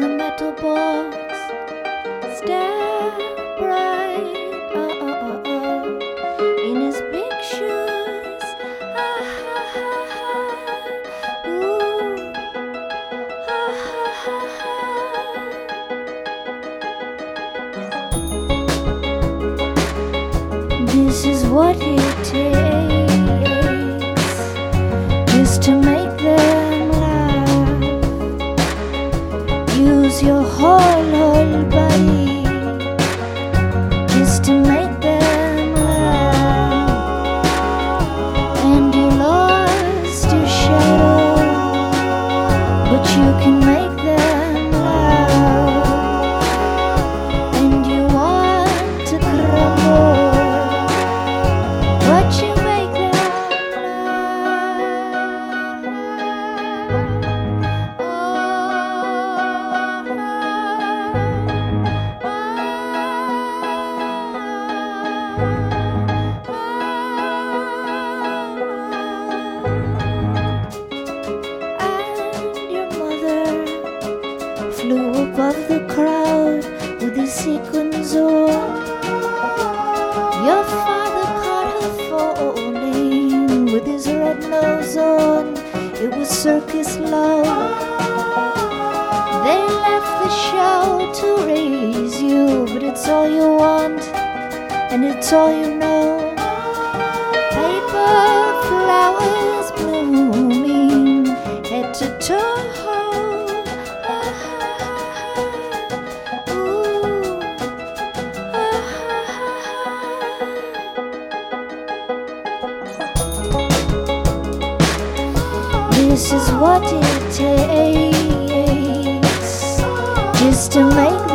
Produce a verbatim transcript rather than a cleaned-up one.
the metal box, stare bright, oh, oh, oh, oh, in his big shoes, ah, ha, ha, ha, ooh, ah, ha, ha, ha. This is what it takes just to make them laugh. Use your whole, whole body just to make them laugh. And you lost your shadow, but you can make them laugh. And you want to crumble, but you make them flew above the crowd with his sequins on. Your father caught her falling with his red nose on. It was circus love. They left the show to raise you, but it's all you want and it's all you know. Paper flowers blooming head to toe. This is what it takes just to make